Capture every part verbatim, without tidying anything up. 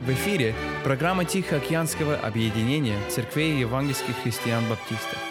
В эфире программа Тихоокеанского объединения церквей евангельских христиан-баптистов.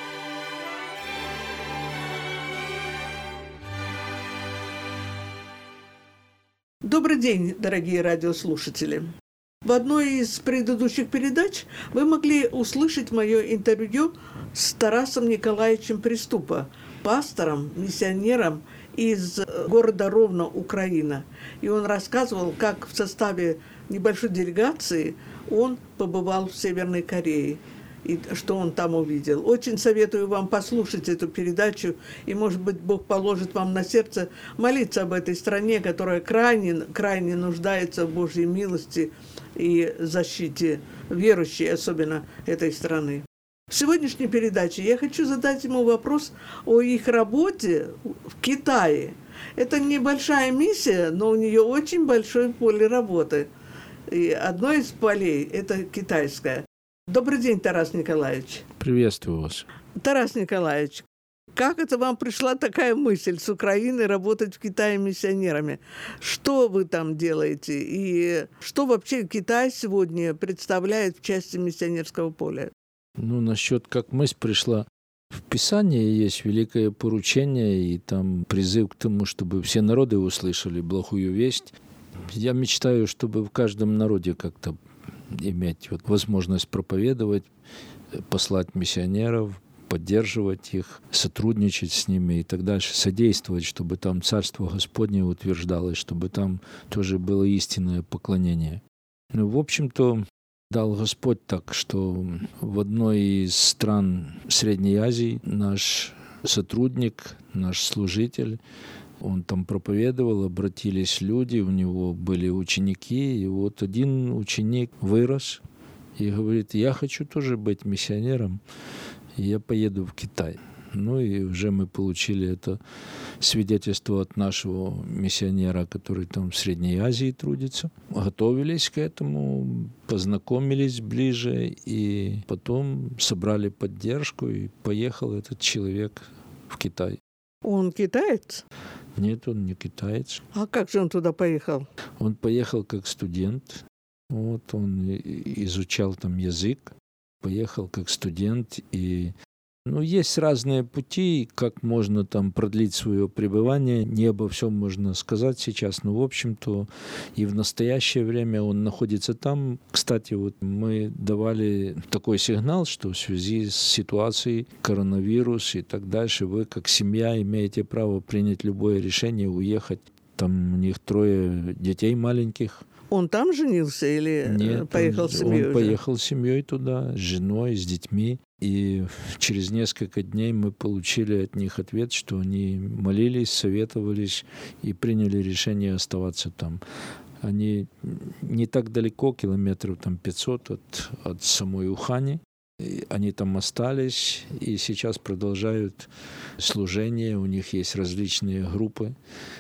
Добрый день, дорогие радиослушатели. В одной из предыдущих передач вы могли услышать мое интервью с Тарасом Николаевичем Приступа, пастором, миссионером из города Ровно, Украина. И он рассказывал, как в составе небольшой делегации он побывал в Северной Корее и что он там увидел. Очень советую вам послушать эту передачу, и, может быть, Бог положит вам на сердце молиться об этой стране, которая крайне, крайне нуждается в Божьей милости и защите верующей, особенно этой страны. В сегодняшней передаче я хочу задать ему вопрос о их работе в Китае. Это небольшая миссия, но у нее очень большое поле работы. И одно из полей – это китайское. Добрый день, Тарас Николаевич. Приветствую вас. Тарас Николаевич, как это вам пришла такая мысль с Украины работать в Китае миссионерами? Что вы там делаете? И что вообще Китай сегодня представляет в части миссионерского поля? Ну, насчет как мысль пришла. В Писании есть великое поручение, и там призыв к тому, чтобы все народы услышали благую весть. Я мечтаю, чтобы в каждом народе как-то иметь вот возможность проповедовать, послать миссионеров, поддерживать их, сотрудничать с ними и так дальше, содействовать, чтобы там Царство Господне утверждалось, чтобы там тоже было истинное поклонение. Ну, в общем-то, дал Господь так, что в одной из стран Средней Азии наш сотрудник, наш служитель, он там проповедовал, обратились люди, у него были ученики, и вот один ученик вырос и говорит: я хочу тоже быть миссионером, и я поеду в Китай. Ну и уже мы получили это свидетельство от нашего миссионера, который там в Средней Азии трудится. Готовились к этому, познакомились ближе, и потом собрали поддержку, и поехал этот человек в Китай. Он китаец? Нет, он не китаец. А как же он туда поехал? Он поехал как студент. Вот он изучал там язык, поехал как студент. И ну, есть разные пути, как можно там продлить свое пребывание. Не обо всем можно сказать сейчас, но в общем-то и в настоящее время он находится там. Кстати, вот мы давали такой сигнал, что в связи с ситуацией коронавирус и так дальше, вы как семья имеете право принять любое решение, уехать. Там у них трое детей маленьких. Он там женился или Нет, поехал он, с семьей? Он уже? поехал с семьей туда, с женой, с детьми. И через несколько дней мы получили от них ответ, что они молились, советовались и приняли решение оставаться там. Они не так далеко, километров там пятьсот от, от самой Ухани. И они там остались и сейчас продолжают служение. У них есть различные группы,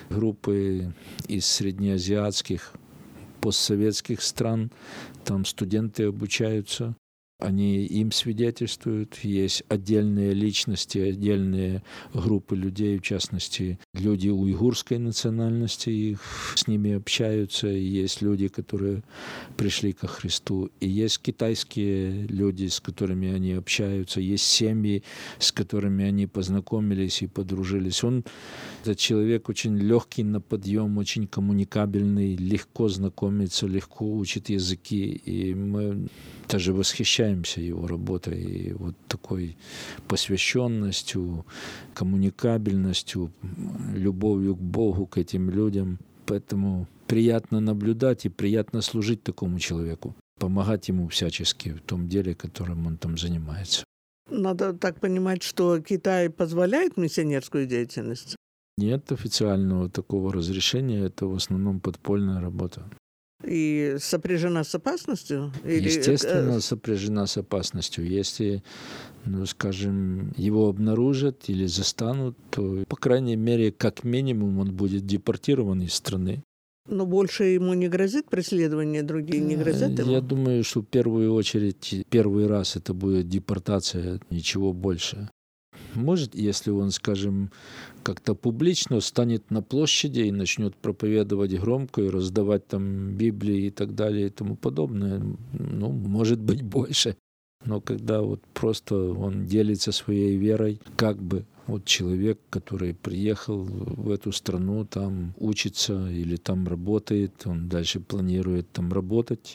группы из среднеазиатских, постсоветских стран. Там студенты обучаются. Они им свидетельствуют. Есть отдельные личности, отдельные группы людей, в частности, люди уйгурской национальности, их с ними общаются. И есть люди, которые пришли ко Христу. И есть китайские люди, с которыми они общаются. Есть семьи, с которыми они познакомились и подружились. Он, этот человек, очень легкий на подъем, очень коммуникабельный, легко знакомится, легко учит языки. И мы даже восхищаемся его работой и вот такой посвященностью, коммуникабельностью, любовью к Богу, к этим людям. Поэтому приятно наблюдать и приятно служить такому человеку, помогать ему всячески в том деле, которым он там занимается. Надо так понимать, что Китай позволяет миссионерскую деятельность? Нет официального такого разрешения, это в основном подпольная работа. И сопряжена с опасностью? Или... Естественно, сопряжена с опасностью. Если, ну, скажем, его обнаружат или застанут, то, по крайней мере, как минимум, он будет депортирован из страны. Но больше ему не грозит преследование, другие не грозят ему? Я думаю, что в первую очередь, первый раз это будет депортация, ничего больше. Может, если он, скажем, как-то публично станет на площади и начнет проповедовать громко и раздавать там Библии и так далее и тому подобное, ну, может быть, больше. Но когда вот просто он делится своей верой, как бы вот человек, который приехал в эту страну, там учится или там работает, он дальше планирует там работать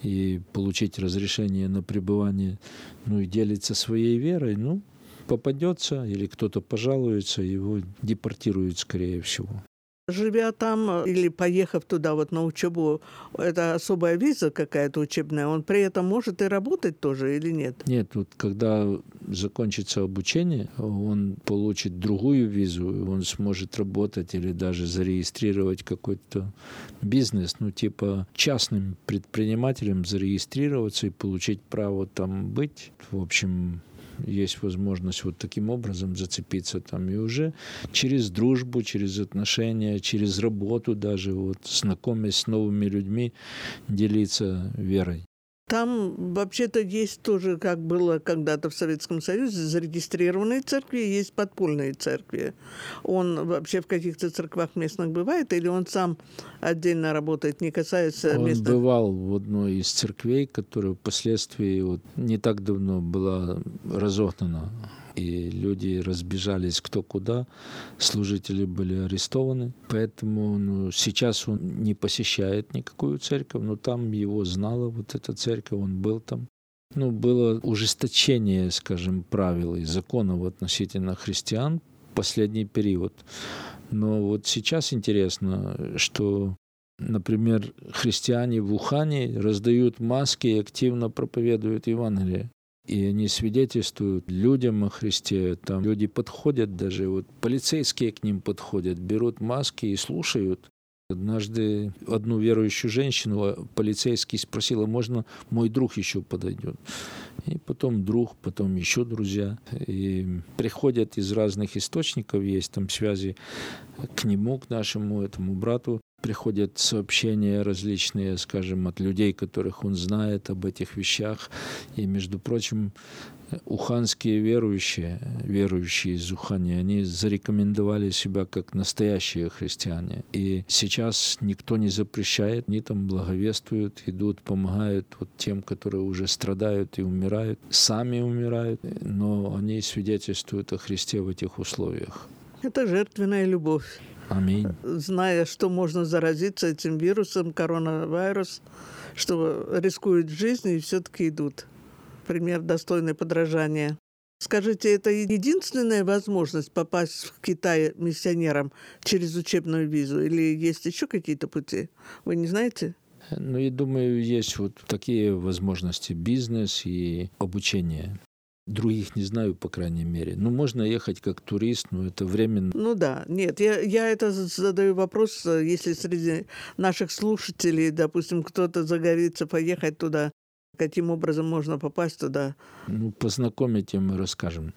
и получить разрешение на пребывание, ну и делится своей верой, ну, попадется или кто-то пожалуется, его депортируют, скорее всего. Живя там или поехав туда вот на учебу, это особая виза какая-то учебная, он при этом может и работать тоже или нет? Нет, вот когда закончится обучение, он получит другую визу, и он сможет работать или даже зарегистрировать какой-то бизнес, ну типа частным предпринимателем зарегистрироваться и получить право там быть. В общем, есть возможность вот таким образом зацепиться там, и уже через дружбу, через отношения, через работу даже, вот, знакомясь с новыми людьми, делиться верой. Там вообще-то есть тоже, как было когда-то в Советском Союзе, зарегистрированные церкви, есть подпольные церкви. Он вообще в каких-то церквах местных бывает, или он сам отдельно работает, не касается он местных? Он бывал в одной из церквей, которая впоследствии вот, не так давно была разогнана. И люди разбежались кто куда, служители были арестованы. Поэтому ну, сейчас он не посещает никакую церковь, но там его знала вот эта церковь, он был там. Ну, было ужесточение, скажем, правил и законов относительно христиан в последний период. Но вот сейчас интересно, что, например, христиане в Ухане раздают маски и активно проповедуют Евангелие. И они свидетельствуют людям о Христе. Там люди подходят даже, вот полицейские к ним подходят, берут маски и слушают. Однажды одну верующую женщину полицейский спросил, а можно мой друг еще подойдет? И потом друг, потом еще друзья. И приходят из разных источников, есть там связи к нему, к нашему этому брату. Приходят сообщения различные, скажем, от людей, которых он знает об этих вещах. И, между прочим, уханские верующие, верующие из Ухани, они зарекомендовали себя как настоящие христиане. И сейчас никто не запрещает, они там благовествуют, идут, помогают вот тем, которые уже страдают и умирают, сами умирают, но они свидетельствуют о Христе в этих условиях. Это жертвенная любовь. Аминь. Зная, что можно заразиться этим вирусом, коронавирус, что рискуют жизнью и все-таки идут. Пример достойный подражания. Скажите, это единственная возможность попасть в Китай миссионерам через учебную визу? Или есть еще какие-то пути? Вы не знаете? Ну, я думаю, есть вот такие возможности: бизнес и обучение. Других не знаю, по крайней мере. Ну, можно ехать как турист, но это временно. Ну да, нет, я, я это задаю вопрос, если среди наших слушателей, допустим, кто-то загорится поехать туда, каким образом можно попасть туда? Ну, познакомите, мы расскажем.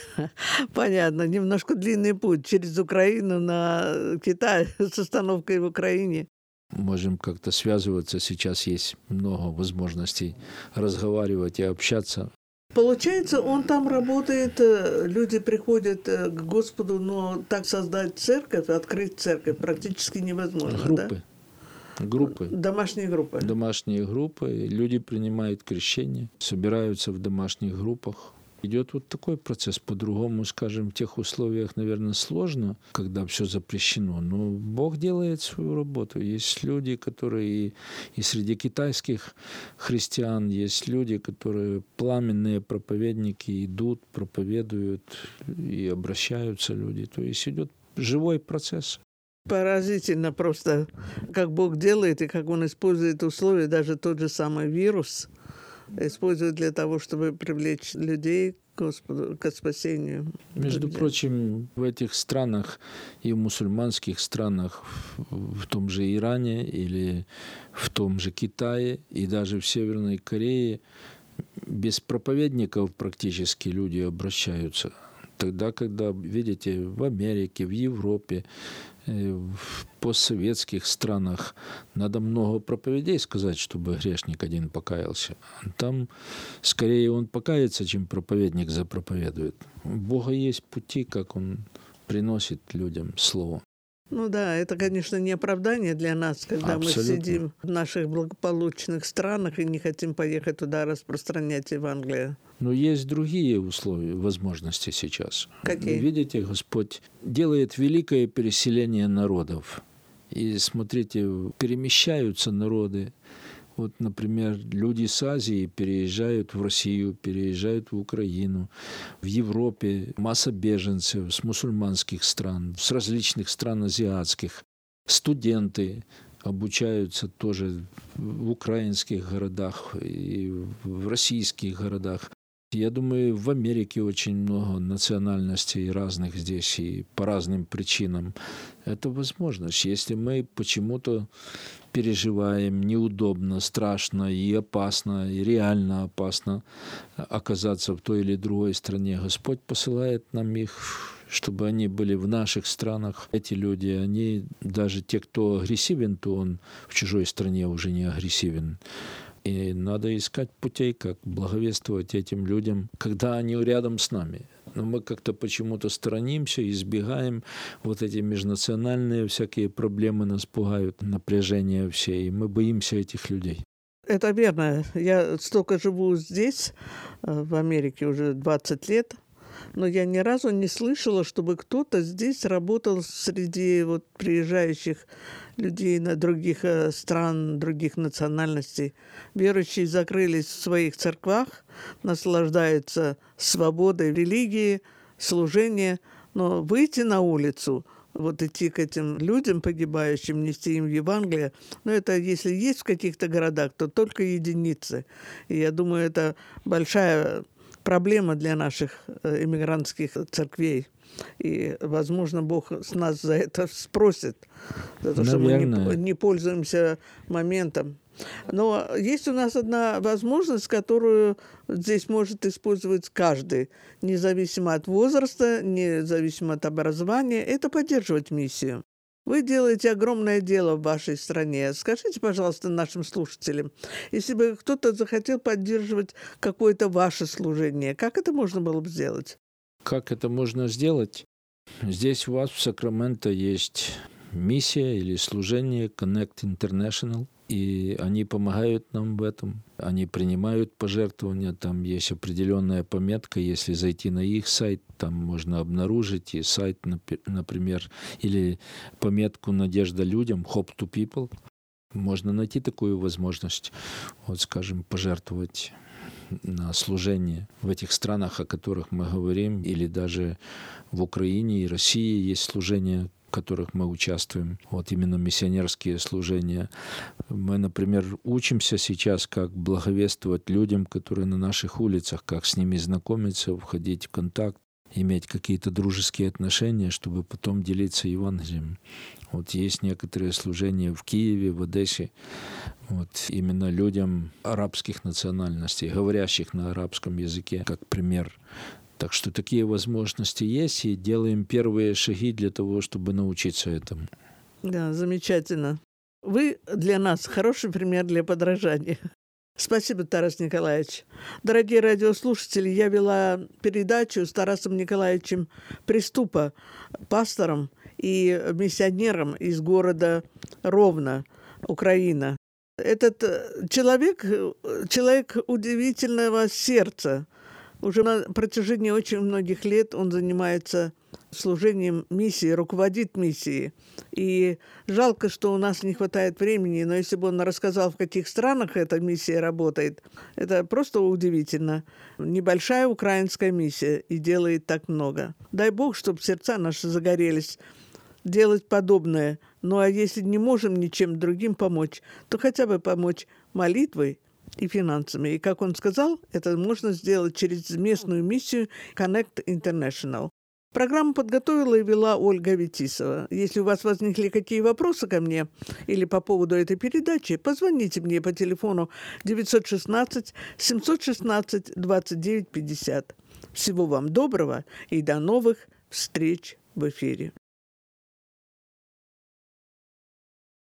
Понятно, немножко длинный путь через Украину на Китай с остановкой в Украине. Можем как-то связываться, сейчас есть много возможностей разговаривать и общаться. Получается, он там работает, люди приходят к Господу, но так создать церковь, открыть церковь практически невозможно. Группы. Да? Группы. Домашние группы. Домашние группы. Люди принимают крещение, собираются в домашних группах. Идет вот такой процесс. По-другому, скажем, в тех условиях, наверное, сложно, когда все запрещено. Но Бог делает свою работу. Есть люди, которые и, и среди китайских христиан, есть люди, которые пламенные проповедники, идут, проповедуют и обращаются люди. То есть идет живой процесс. Поразительно просто, как Бог делает и как Он использует условия, даже тот же самый вирус используют для того, чтобы привлечь людей к Господу, к спасению. Между Друзья. прочим, в этих странах, и в мусульманских странах, в том же Иране или в том же Китае, и даже в Северной Корее, без проповедников практически люди обращаются. Тогда, когда, видите, в Америке, в Европе, в постсоветских странах надо много проповедей сказать, чтобы грешник один покаялся. Там скорее он покается, чем проповедник запроповедует. У Бога есть пути, как Он приносит людям слово. Ну да, это, конечно, не оправдание для нас, когда Абсолютно. мы сидим в наших благополучных странах и не хотим поехать туда распространять Евангелие. Но есть другие условия, возможности сейчас. Какие? Видите, Господь делает великое переселение народов. И смотрите, перемещаются народы. Вот, например, люди с Азии переезжают в Россию, переезжают в Украину, в Европе масса беженцев с мусульманских стран, с различных стран азиатских. Студенты обучаются тоже в украинских городах и в российских городах. Я думаю, в Америке очень много национальностей разных здесь и по разным причинам. Это возможность. Если мы почему-то переживаем неудобно, страшно и опасно, и реально опасно оказаться в той или другой стране, Господь посылает нам их, чтобы они были в наших странах. Эти люди, они, даже те, кто агрессивен, то он в чужой стране уже не агрессивен. И надо искать путей, как благовествовать этим людям, когда они рядом с нами. Но мы как-то почему-то сторонимся, избегаем. Вот эти межнациональные всякие проблемы нас пугают, напряжение все, и мы боимся этих людей. Это верно. Я столько живу здесь, в Америке, уже двадцать лет, но я ни разу не слышала, чтобы кто-то здесь работал среди вот приезжающих людей на других стран, других национальностей. Верующие закрылись в своих церквах, наслаждаются свободой религии, служения, но выйти на улицу, вот идти к этим людям погибающим, нести им Евангелие, но это, если есть в каких-то городах, то только единицы. И я думаю, это большая проблема для наших иммигрантских церквей. И, возможно, Бог с нас за это спросит, за то, что мы не, не пользуемся моментом. Но есть у нас одна возможность, которую здесь может использовать каждый, независимо от возраста, независимо от образования, это поддерживать миссию. Вы делаете огромное дело в вашей стране. Скажите, пожалуйста, нашим слушателям, если бы кто-то захотел поддерживать какое-то ваше служение, как это можно было бы сделать? Как это можно сделать? Здесь у вас в Сакраменто есть миссия или служение Connect International, и они помогают нам в этом. Они принимают пожертвования, там есть определенная пометка, если зайти на их сайт, там можно обнаружить и сайт, например, или пометку «Надежда людям», Hope to People. Можно найти такую возможность, вот, скажем, пожертвовать на служение в этих странах, о которых мы говорим, или даже в Украине и России есть служения, в которых мы участвуем, вот именно миссионерские служения. Мы, например, учимся сейчас, как благовествовать людям, которые на наших улицах, как с ними знакомиться, входить в контакт, иметь какие-то дружеские отношения, чтобы потом делиться Евангелием. Вот есть некоторые служения в Киеве, в Одессе, вот именно людям арабских национальностей, говорящих на арабском языке, как пример. Так что такие возможности есть, и делаем первые шаги для того, чтобы научиться этому. Да, замечательно. Вы для нас хороший пример для подражания. Спасибо, Тарас Николаевич. Дорогие радиослушатели, я вела передачу с Тарасом Николаевичем Приступа, пастором и миссионером из города Ровно, Украина. Этот человек, человек удивительного сердца. Уже на протяжении очень многих лет он занимается служением миссии, руководит миссией. И жалко, что у нас не хватает времени, но если бы он рассказал, в каких странах эта миссия работает, это просто удивительно. Небольшая украинская миссия и делает так много. Дай Бог, чтобы сердца наши загорелись делать подобное. Ну а если не можем ничем другим помочь, то хотя бы помочь молитвой и финансами. И, как он сказал, это можно сделать через местную миссию Connect International. Программу подготовила и вела Ольга Ветисова. Если у вас возникли какие вопросы ко мне или по поводу этой передачи, позвоните мне по телефону девятьсот шестнадцать семьсот шестнадцать двадцать девять пятьдесят. Всего вам доброго и до новых встреч в эфире.